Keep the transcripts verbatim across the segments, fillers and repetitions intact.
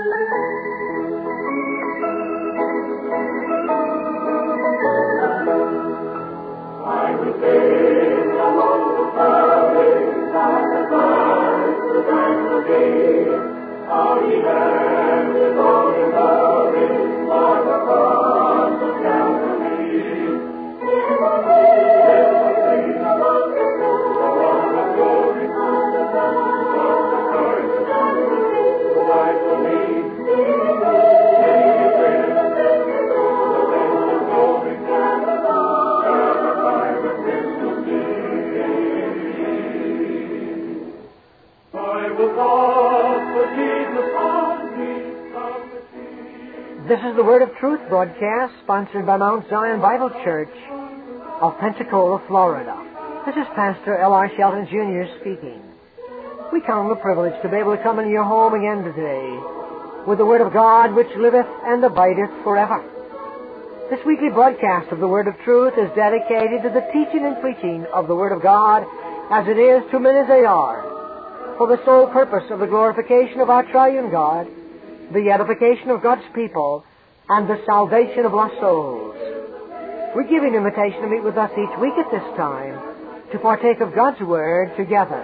This is the Word of Truth broadcast sponsored by Mount Zion Bible Church of Pensacola, Florida. This is Pastor L R Shelton Junior speaking. We count the privilege to be able to come into your home again today with the Word of God which liveth and abideth forever. This weekly broadcast of the Word of Truth is dedicated to the teaching and preaching of the Word of God as it is to men as they are, for the sole purpose of the glorification of our triune God, the edification of God's people, and the salvation of lost souls. We give an invitation to meet with us each week at this time to partake of God's Word together.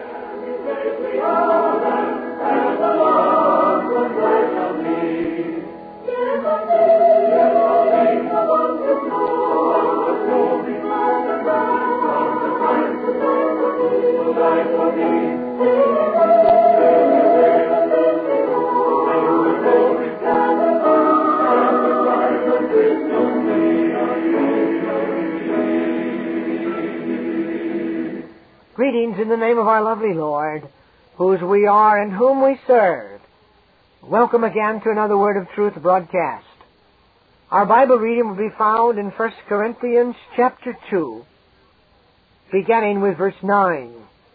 Greetings in the name of our lovely Lord, whose we are and whom we serve. Welcome again to another Word of Truth broadcast. Our Bible reading will be found in First Corinthians chapter two, beginning with verse nine.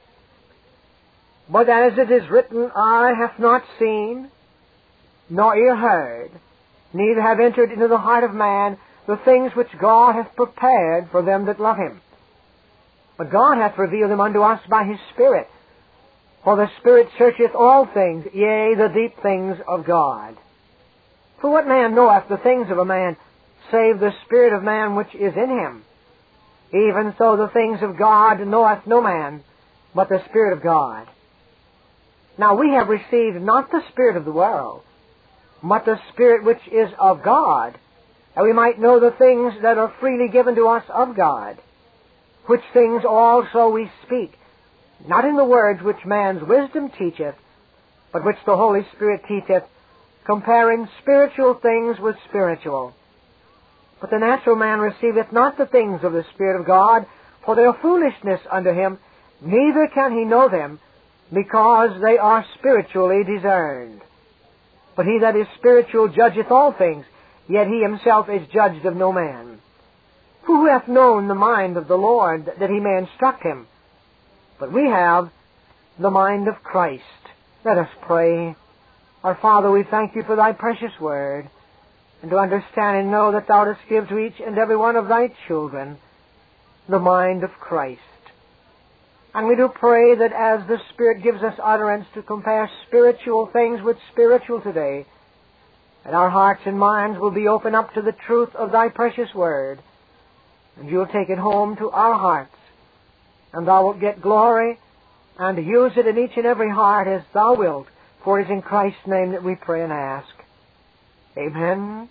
But as it is written, eye hath not seen, nor ear heard, neither have entered into the heart of man the things which God hath prepared for them that love Him. But God hath revealed them unto us by His Spirit. For the Spirit searcheth all things, yea, the deep things of God. For what man knoweth the things of a man, save the Spirit of man which is in him? Even so the things of God knoweth no man, but the Spirit of God. Now we have received not the spirit of the world, but the Spirit which is of God, that we might know the things that are freely given to us of God. Which things also we speak, not in the words which man's wisdom teacheth, but which the Holy Spirit teacheth, comparing spiritual things with spiritual. But the natural man receiveth not the things of the Spirit of God, for they are foolishness unto him, neither can he know them, because they are spiritually discerned. But he that is spiritual judgeth all things, yet he himself is judged of no man. For who hath known the mind of the Lord, that he may instruct him? But we have the mind of Christ. Let us pray. Our Father, we thank You for Thy precious Word, and to understand and know that Thou dost give to each and every one of Thy children the mind of Christ. And we do pray that as the Spirit gives us utterance to compare spiritual things with spiritual today, that our hearts and minds will be open up to the truth of Thy precious Word, and You'll take it home to our hearts, and Thou wilt get glory, and use it in each and every heart as Thou wilt, for it is in Christ's name that we pray and ask. Amen.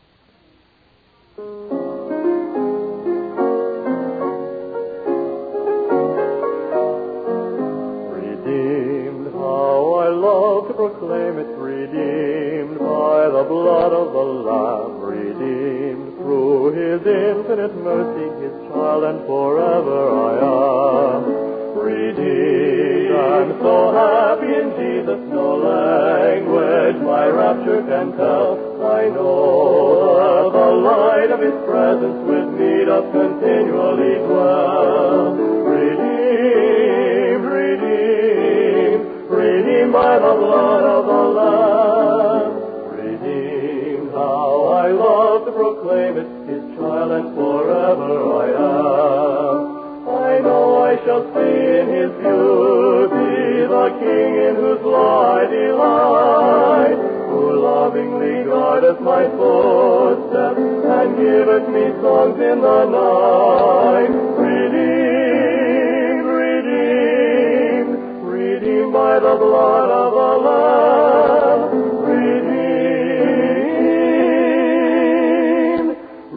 Redeemed, how I love to proclaim it, redeemed by the blood of the Lamb, redeemed through His infinite mercy, His child, and forever I am. Redeemed, I'm so happy in Jesus, no language my rapture can tell. I know that the light of His presence with me doth continually dwell. Redeemed, redeemed, redeemed by the blood of the Lamb. Redeemed, how I love to proclaim it, His child, and forever I am. I know I shall see in His beauty the King in whose law I delight, who guardeth my footsteps, and giveth me songs in the night. Redeemed, redeemed, redeemed by the blood of the Lamb. Redeemed,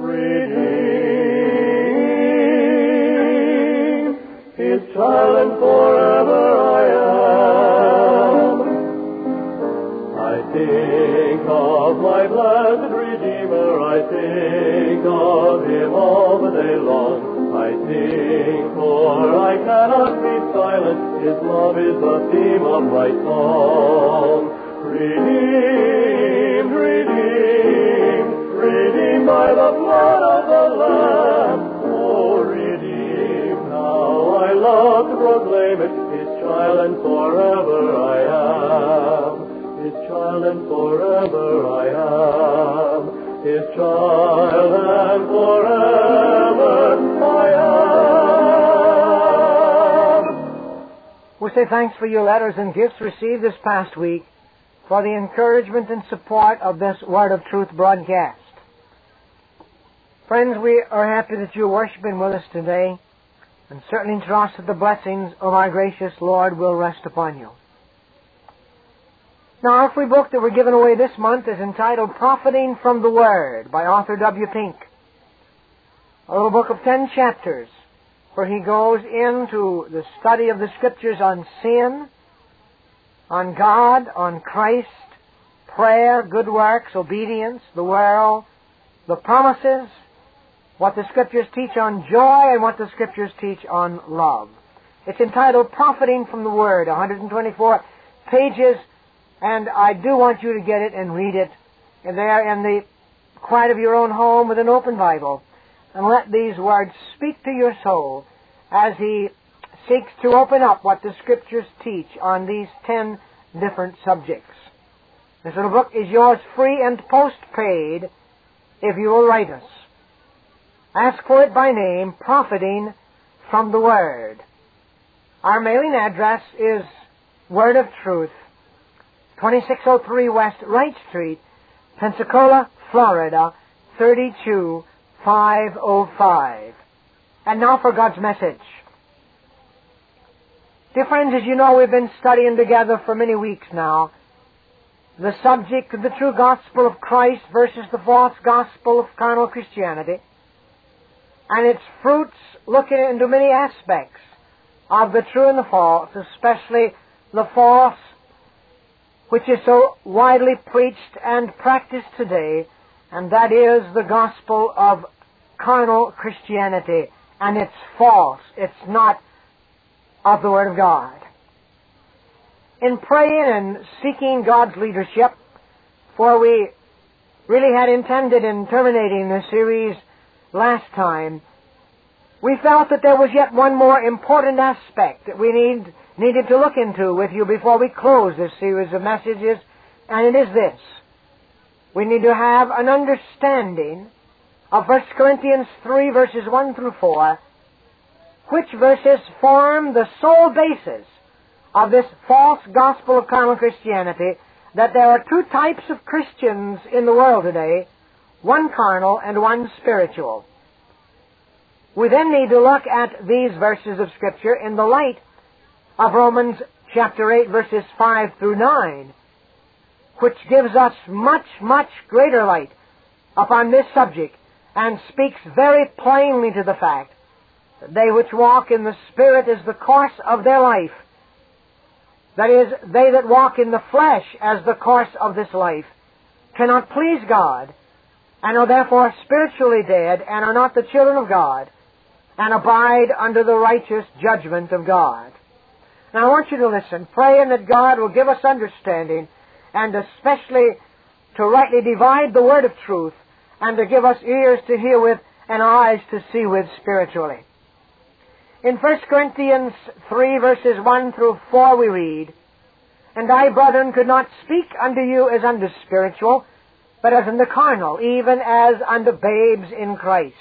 redeemed, His child and forever I am. I think of my blessed Redeemer, I think of Him all the day long. I think, for I cannot be silent, His love is the theme of my song. Redeemed, redeemed, redeemed by the blood of the Lamb. Oh, redeemed, how I love to proclaim it, His child and forever I am. His child and forever I am. His child and forever I am. We say thanks for your letters and gifts received this past week, for the encouragement and support of this Word of Truth broadcast. Friends, we are happy that you're worshiping with us today, and certainly trust that the blessings of our gracious Lord will rest upon you. Now, our free book that we're giving away this month is entitled Profiting from the Word by Arthur W. Pink. A little book of ten chapters where he goes into the study of the Scriptures on sin, on God, on Christ, prayer, good works, obedience, the world, the promises, what the Scriptures teach on joy, and what the Scriptures teach on love. It's entitled Profiting from the Word, one hundred twenty-four pages, and I do want you to get it and read it there in the quiet of your own home with an open Bible, and let these words speak to your soul as he seeks to open up what the Scriptures teach on these ten different subjects. This little book is yours free and postpaid if you will write us. Ask for it by name, Profiting from the Word. Our mailing address is Word of Truth, twenty-six oh three West Wright Street, Pensacola, Florida, thirty-two five oh five. And now for God's message. Dear friends, as you know, we've been studying together for many weeks now the subject of the true gospel of Christ versus the false gospel of carnal Christianity, and its fruits looking into many aspects of the true and the false, especially the false which is so widely preached and practiced today, and that is the gospel of carnal Christianity. And it's false. It's not of the Word of God. In praying and seeking God's leadership, for we really had intended in terminating the series last time, we felt that there was yet one more important aspect that we need, needed to look into with you before we close this series of messages, and it is this. We need to have an understanding of First Corinthians three, verses one through four, which verses form the sole basis of this false gospel of carnal Christianity, that there are two types of Christians in the world today, one carnal and one spiritual. We then need to look at these verses of Scripture in the light of Romans chapter eight, verses five through nine, which gives us much, much greater light upon this subject and speaks very plainly to the fact that they which walk in the Spirit is the course of their life. That is, they that walk in the flesh as the course of this life cannot please God, and are therefore spiritually dead, and are not the children of God, and abide under the righteous judgment of God. Now I want you to listen, praying that God will give us understanding, and especially to rightly divide the word of truth, and to give us ears to hear with and eyes to see with spiritually. In First Corinthians three, verses one through four, we read, "And I, brethren, could not speak unto you as unto spiritual, but as unto carnal, even as unto babes in Christ.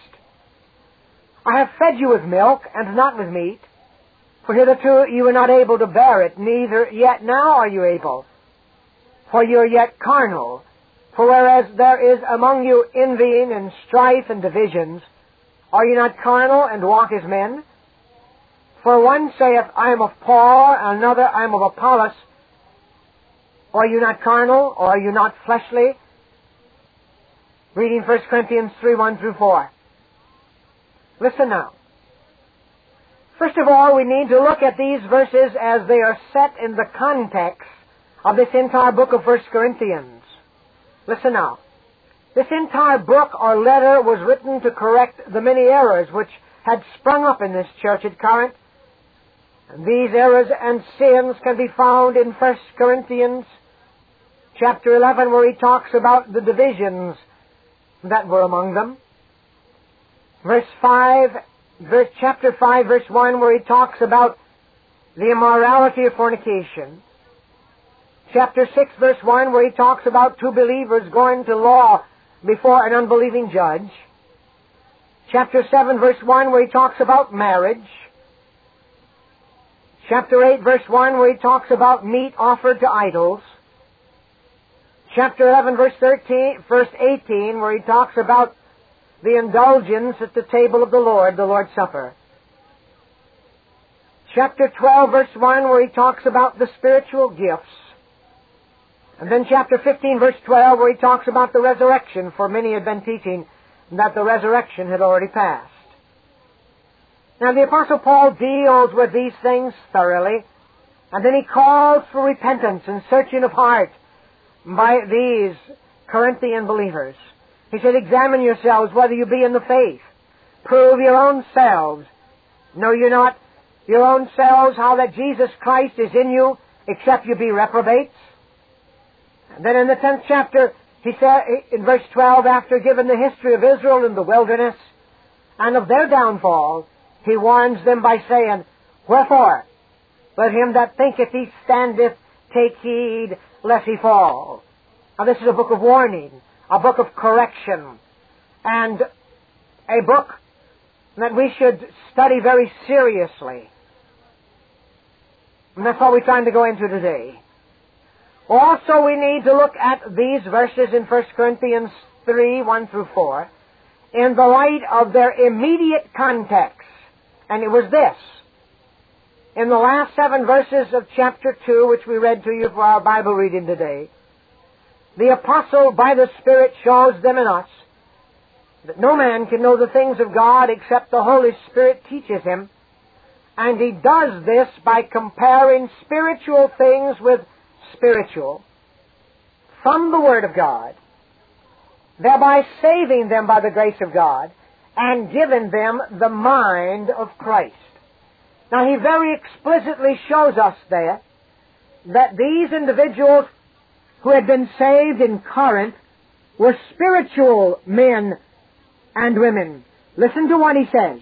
I have fed you with milk, and not with meat, for hitherto you were not able to bear it, neither yet now are you able. For you are yet carnal, For whereas there is among you envying and strife and divisions, are ye not carnal and walk as men? For one saith, I am of Paul, and another, I am of Apollos. Are you not carnal, or are you not fleshly? Reading First Corinthians three, one through four. Listen now. First of all, we need to look at these verses as they are set in the context of this entire book of First Corinthians. Listen now. This entire book or letter was written to correct the many errors which had sprung up in this church at Corinth. And these errors and sins can be found in First Corinthians chapter eleven, where he talks about the divisions that were among them. Verse five, verse, chapter five, verse one, where he talks about the immorality of fornication. Chapter six, verse one, where he talks about two believers going to law before an unbelieving judge. Chapter seven, verse one, where he talks about marriage. Chapter eight, verse one, where he talks about meat offered to idols. Chapter eleven, verse thirteen, verse eighteen, where he talks about the indulgence at the table of the Lord, the Lord's Supper. Chapter twelve, verse one, where he talks about the spiritual gifts. And then chapter fifteen, verse twelve, where he talks about the resurrection, for many had been teaching that the resurrection had already passed. Now the Apostle Paul deals with these things thoroughly, and then he calls for repentance and searching of heart by these Corinthian believers. He said, examine yourselves whether you be in the faith. Prove your own selves. Know you not your own selves how that Jesus Christ is in you, except you be reprobates? And then in the tenth chapter, he said, in verse twelve, after giving the history of Israel in the wilderness and of their downfall, he warns them by saying, wherefore, let him that thinketh he standeth take heed lest he fall. Now this is a book of warning, a book of correction, and a book that we should study very seriously. And that's what we're trying to go into today. Also, we need to look at these verses in First Corinthians three, one through four, in the light of their immediate context. And it was this. In the last seven verses of chapter two, which we read to you for our Bible reading today, the Apostle, by the Spirit, shows them in us that no man can know the things of God except the Holy Spirit teaches him. And he does this by comparing spiritual things with spiritual from the Word of God, thereby saving them by the grace of God and giving them the mind of Christ. Now, he very explicitly shows us there that these individuals who had been saved in Corinth were spiritual men and women. Listen to what he says.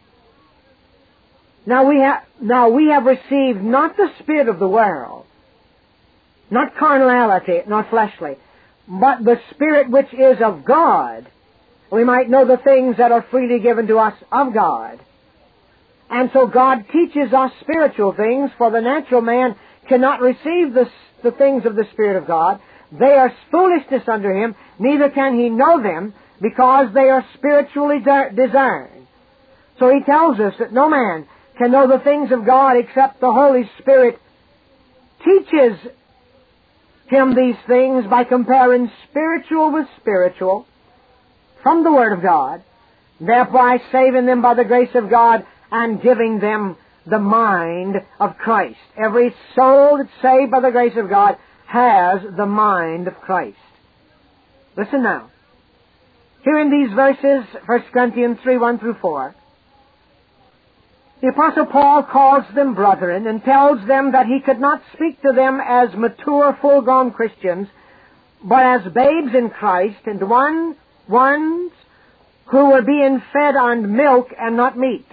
Now we have, now we have received not the spirit of the world, not carnality, not fleshly, but the Spirit which is of God, we might know the things that are freely given to us of God. And so God teaches us spiritual things, for the natural man cannot receive the, the things of the Spirit of God. They are foolishness unto him, neither can he know them, because they are spiritually discerned. So he tells us that no man can know the things of God except the Holy Spirit teaches him these things by comparing spiritual with spiritual from the Word of God, thereby saving them by the grace of God and giving them the mind of Christ. Every soul that's saved by the grace of God has the mind of Christ. Listen now. Here in these verses, First Corinthians three, one through four, the Apostle Paul calls them brethren and tells them that he could not speak to them as mature, full-grown Christians, but as babes in Christ and one, ones who were being fed on milk and not meat.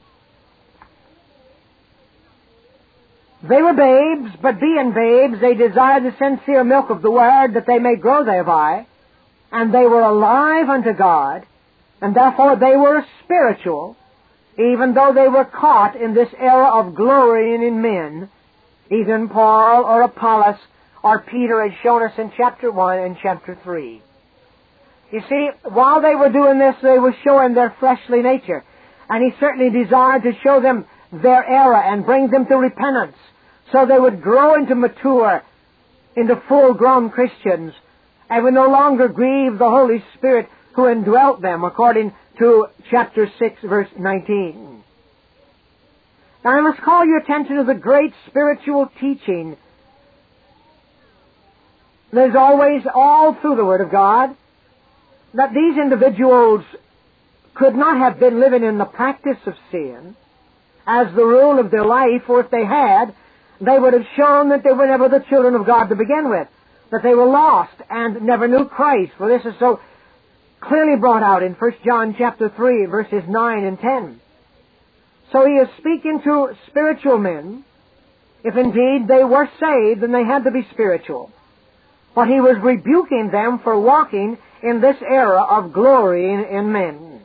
They were babes, but being babes, they desired the sincere milk of the Word that they may grow thereby, and they were alive unto God, and therefore they were spiritual, even though they were caught in this era of glorying in men, either in Paul or Apollos or Peter has shown us in chapter one and chapter three. You see, while they were doing this, they were showing their fleshly nature. And he certainly desired to show them their error and bring them to repentance, so they would grow into mature, into full-grown Christians, and would no longer grieve the Holy Spirit who indwelt them, according to chapter six, verse nineteen. Now I must call your attention to the great spiritual teaching there's always all through the Word of God, that these individuals could not have been living in the practice of sin as the rule of their life, or if they had, they would have shown that they were never the children of God to begin with, that they were lost and never knew Christ. For this is so clearly brought out in First John chapter three, verses nine and ten. So he is speaking to spiritual men. If indeed they were saved, then they had to be spiritual. But he was rebuking them for walking in this era of glorying in men.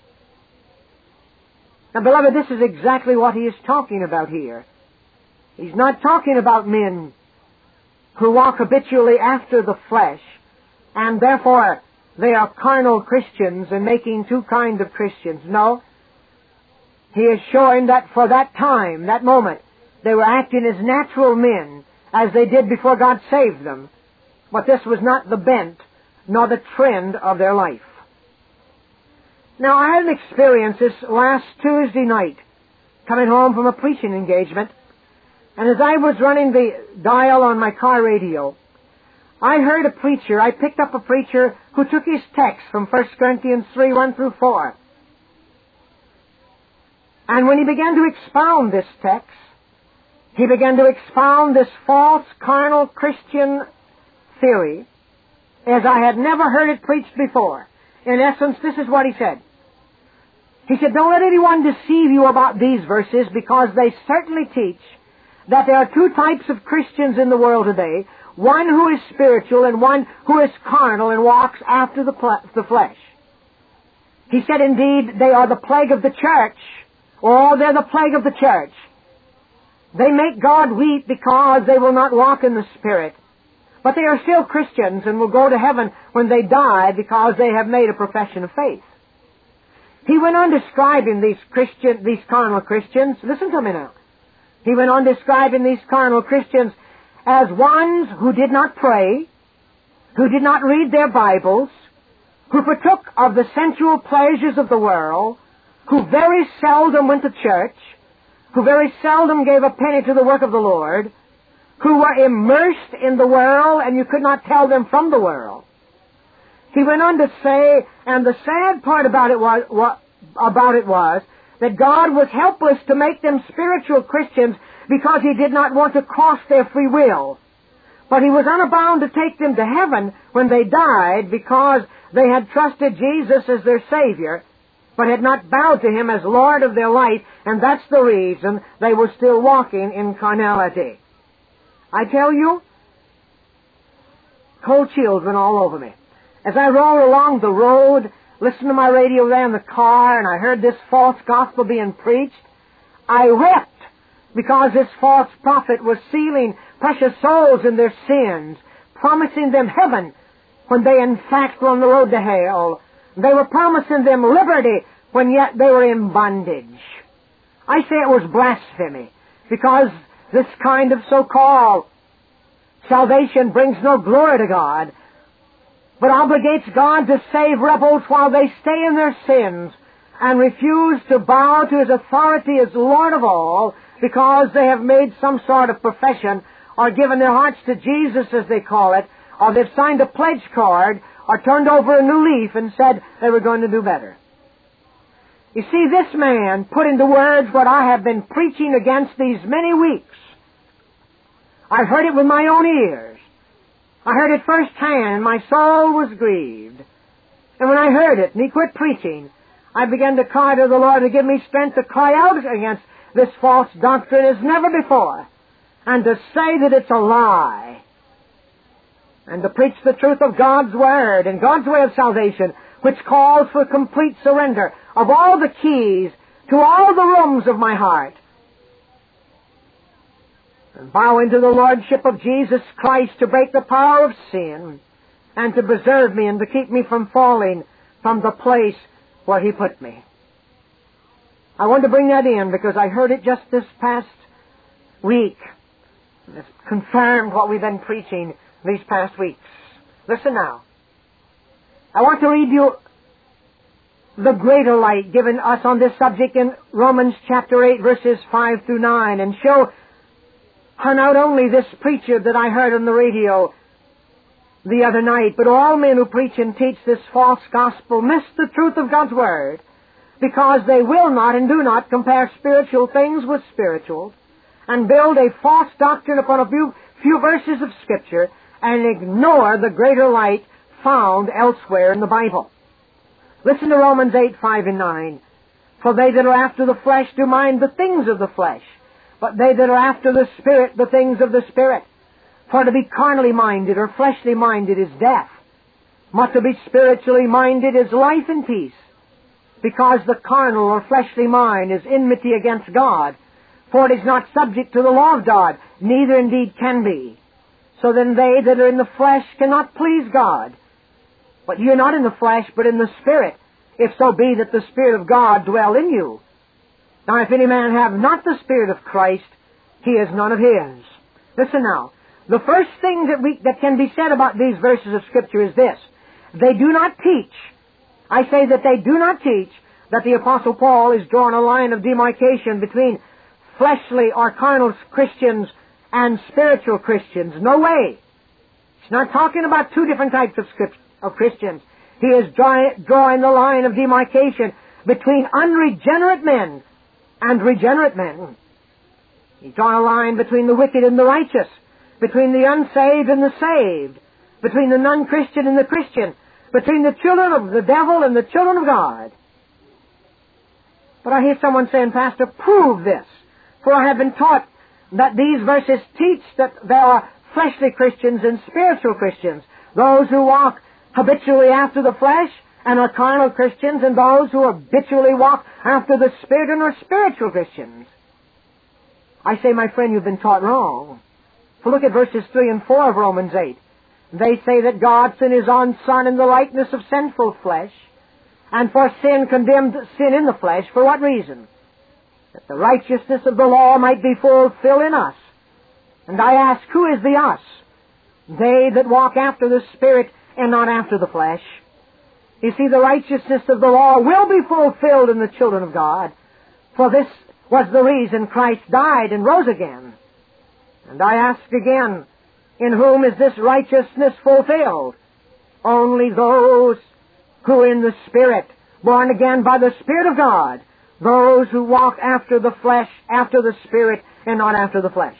Now, beloved, this is exactly what he is talking about here. He's not talking about men who walk habitually after the flesh, and therefore they are carnal Christians and making two kinds of Christians. No. He is showing that for that time, that moment, they were acting as natural men, as they did before God saved them. But this was not the bent, nor the trend of their life. Now, I had an experience this last Tuesday night, coming home from a preaching engagement, and as I was running the dial on my car radio, I heard a preacher, I picked up a preacher who took his text from First Corinthians three, one through four. And when he began to expound this text, he began to expound this false, carnal Christian theory, as I had never heard it preached before. In essence, this is what he said. He said, don't let anyone deceive you about these verses, because they certainly teach that there are two types of Christians in the world today, one who is spiritual and one who is carnal and walks after the, pl- the flesh. He said, indeed, they are the plague of the church, or they're the plague of the church. They make God weep because they will not walk in the Spirit. But they are still Christians and will go to heaven when they die because they have made a profession of faith. He went on describing these Christian, these carnal Christians. Listen to me now. He went on describing these carnal Christians as ones who did not pray, who did not read their Bibles, who partook of the sensual pleasures of the world, who very seldom went to church, who very seldom gave a penny to the work of the Lord, who were immersed in the world, and you could not tell them from the world. He went on to say, and the sad part about it was, what, about it was that God was helpless to make them spiritual Christians because He did not want to cross their free will. But He was unbound to take them to heaven when they died because they had trusted Jesus as their Savior, but had not bowed to Him as Lord of their life, and that's the reason they were still walking in carnality. I tell you, cold chills went all over me. As I rolled along the road, listened to my radio there in the car, and I heard this false gospel being preached, I wept because this false prophet was sealing precious souls in their sins, promising them heaven when they in fact were on the road to hell. They were promising them liberty when yet they were in bondage. I say it was blasphemy, because this kind of so-called salvation brings no glory to God, but obligates God to save rebels while they stay in their sins and refuse to bow to His authority as Lord of all because they have made some sort of profession or given their hearts to Jesus, as they call it, or they've signed a pledge card or turned over a new leaf and said they were going to do better. You see, this man put into words what I have been preaching against these many weeks. I've heard it with my own ears. I heard it firsthand, and my soul was grieved. And when I heard it, and he quit preaching, I began to cry to the Lord to give me strength to cry out against this false doctrine as never before, and to say that it's a lie, and to preach the truth of God's Word and God's way of salvation, which calls for complete surrender of all the keys to all the rooms of my heart. and bow into the Lordship of Jesus Christ to break the power of sin and to preserve me and to keep me from falling from the place where He put me. I want to bring that in because I heard it just this past week. It's confirmed what we've been preaching these past weeks. Listen now. I want to read you the greater light given us on this subject in Romans chapter eight, verses five through nine, and show how not only this preacher that I heard on the radio the other night, but all men who preach and teach this false gospel miss the truth of God's Word, because they will not and do not compare spiritual things with spiritual, and build a false doctrine upon a few, few verses of Scripture, and ignore the greater light found elsewhere in the Bible. Listen to Romans eight, five and nine. For they that are after the flesh do mind the things of the flesh, but they that are after the Spirit the things of the Spirit. For to be carnally minded or fleshly minded is death, but to be spiritually minded is life and peace. Because the carnal or fleshly mind is enmity against God, for it is not subject to the law of God, neither indeed can be. So then they that are in the flesh cannot please God. But ye are not in the flesh, but in the Spirit, if so be that the Spirit of God dwell in you. Now if any man have not the Spirit of Christ, he is none of His. Listen now. The first thing that we that can be said about these verses of Scripture is this. They do not teach. I say that they do not teach that the Apostle Paul is drawing a line of demarcation between fleshly or carnal Christians and spiritual Christians. No way. He's not talking about two different types of, script, of Christians. He is drawing, drawing the line of demarcation between unregenerate men and regenerate men. He's drawing a line between the wicked and the righteous, between the unsaved and the saved, between the non-Christian and the Christian, between the children of the devil and the children of God. But I hear someone saying, Pastor, prove this. For I have been taught that these verses teach that there are fleshly Christians and spiritual Christians, those who walk habitually after the flesh and are carnal Christians, and those who habitually walk after the Spirit and are spiritual Christians. I say, my friend, you've been taught wrong. For look at verses three and four of Romans eight. They say that God sent His own Son in the likeness of sinful flesh, and for sin condemned sin in the flesh. For what reason? That the righteousness of the law might be fulfilled in us. And I ask, who is the us? They that walk after the Spirit and not after the flesh. You see, the righteousness of the law will be fulfilled in the children of God. For this was the reason Christ died and rose again. And I ask again, in whom is this righteousness fulfilled? Only those who are in the Spirit, born again by the Spirit of God, those who walk after the flesh, after the Spirit, and not after the flesh.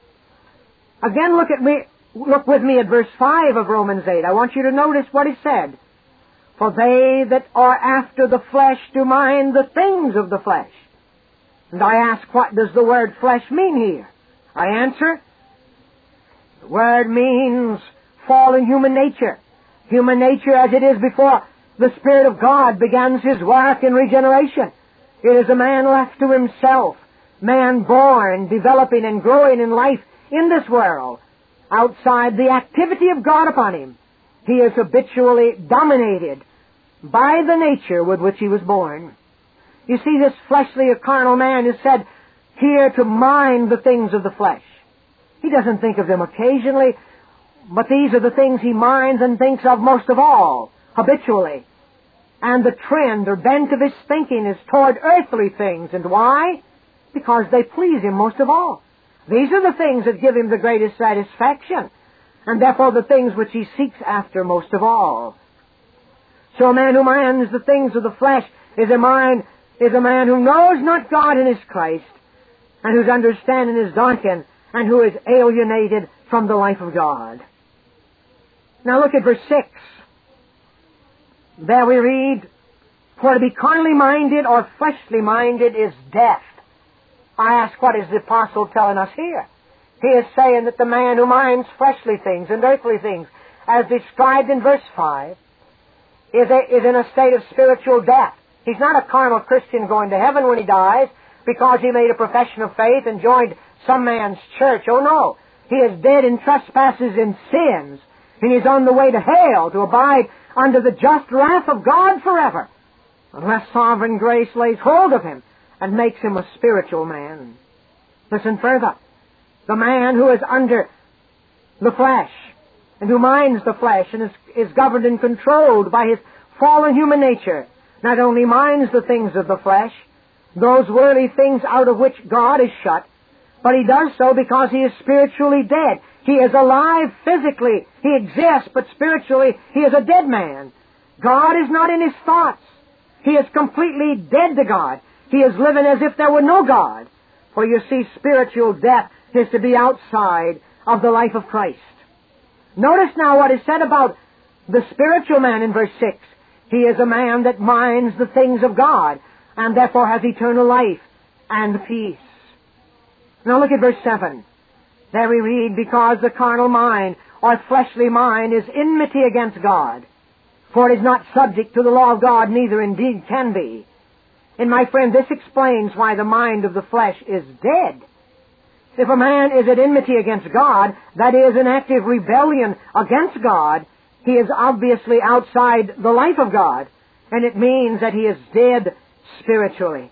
Again, look at me, look with me at verse five of Romans eight. I want you to notice what he said. For they that are after the flesh do mind the things of the flesh. And I ask, what does the word flesh mean here? I answer, the word means fallen human nature. Human nature as it is before the Spirit of God begins His work in regeneration. It is a man left to himself, man born, developing and growing in life in this world, outside the activity of God upon him. He is habitually dominated by the nature with which he was born. You see, this fleshly or carnal man is said here to mind the things of the flesh. He doesn't think of them occasionally, but these are the things he minds and thinks of most of all, habitually. And the trend or bent of his thinking is toward earthly things. And why? Because they please him most of all. These are the things that give him the greatest satisfaction, and therefore the things which he seeks after most of all. So a man who minds the things of the flesh is a mind is a man who knows not God in His Christ, and whose understanding is darkened, and who is alienated from the life of God. Now look at verse six. There we read, for to be carnally minded or fleshly minded is death. I ask, what is the apostle telling us here? He is saying that the man who minds fleshly things and earthly things, as described in verse five, is, a, is in a state of spiritual death. He's not a carnal Christian going to heaven when he dies because he made a profession of faith and joined some man's church. Oh no, he is dead in trespasses and sins, and he's on the way to hell to abide under the just wrath of God forever, unless sovereign grace lays hold of him and makes him a spiritual man. Listen further. The man who is under the flesh, and who minds the flesh, and is, is governed and controlled by his fallen human nature, not only minds the things of the flesh, those worldly things out of which God is shut, but he does so because he is spiritually dead. He is alive physically. He exists, but spiritually he is a dead man. God is not in his thoughts. He is completely dead to God. He is living as if there were no God. For you see, spiritual death is to be outside of the life of Christ. Notice now what is said about the spiritual man in verse six. He is a man that minds the things of God, and therefore has eternal life and peace. Now look at verse seven. There we read, because the carnal mind, or fleshly mind, is enmity against God. For it is not subject to the law of God, neither indeed can be. And my friend, this explains why the mind of the flesh is dead. If a man is at enmity against God, that is, an active rebellion against God, he is obviously outside the life of God, and it means that he is dead spiritually.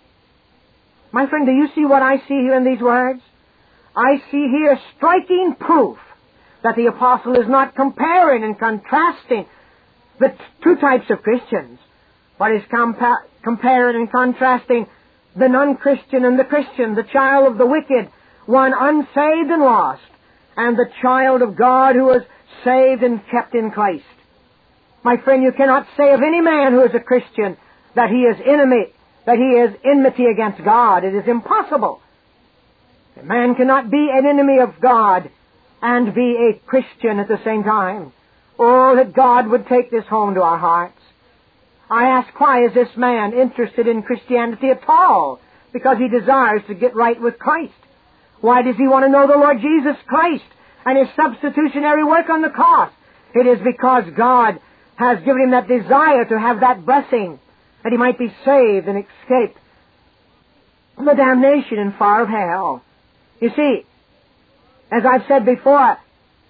My friend, do you see what I see here in these words? I see here striking proof that the apostle is not comparing and contrasting the two types of Christians, but is compa- comparing and contrasting the non-Christian and the Christian, the child of the wicked, one unsaved and lost, and the child of God who is saved and kept in Christ. My friend, you cannot say of any man who is a Christian that he is enemy, that he is enmity against God. It is impossible. A man cannot be an enemy of God and be a Christian at the same time. Oh, that God would take this home to our hearts. I ask, why is this man interested in Christianity at all? Because he desires to get right with Christ. Why does he want to know the Lord Jesus Christ and His substitutionary work on the cross? It is because God has given him that desire to have that blessing, that he might be saved and escape the damnation and fire of hell. You see, as I've said before,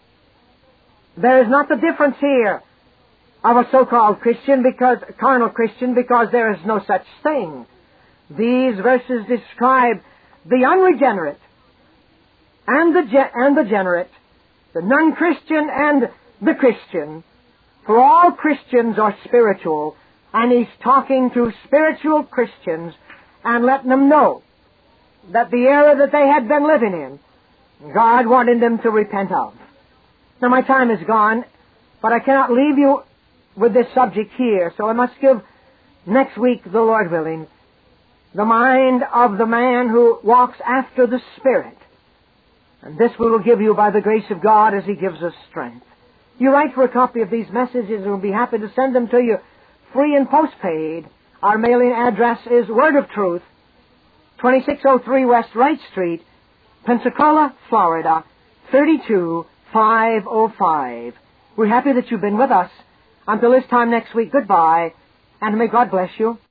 there is not the difference here of a so-called Christian, because a carnal Christian, because there is no such thing. These verses describe the unregenerate and the ge- and the generate, the non-Christian and the Christian. For all Christians are spiritual, and he's talking to spiritual Christians and letting them know that the error that they had been living in, God wanted them to repent of. Now my time is gone, but I cannot leave you with this subject here, so I must give next week, the Lord willing, the mind of the man who walks after the Spirit. And this we will give you by the grace of God as He gives us strength. You write for a copy of these messages, and we'll be happy to send them to you free and postpaid. Our mailing address is Word of Truth, twenty-six oh three West Wright Street, Pensacola, Florida, thirty-two five oh five. We're happy that you've been with us. Until this time next week, goodbye, and may God bless you.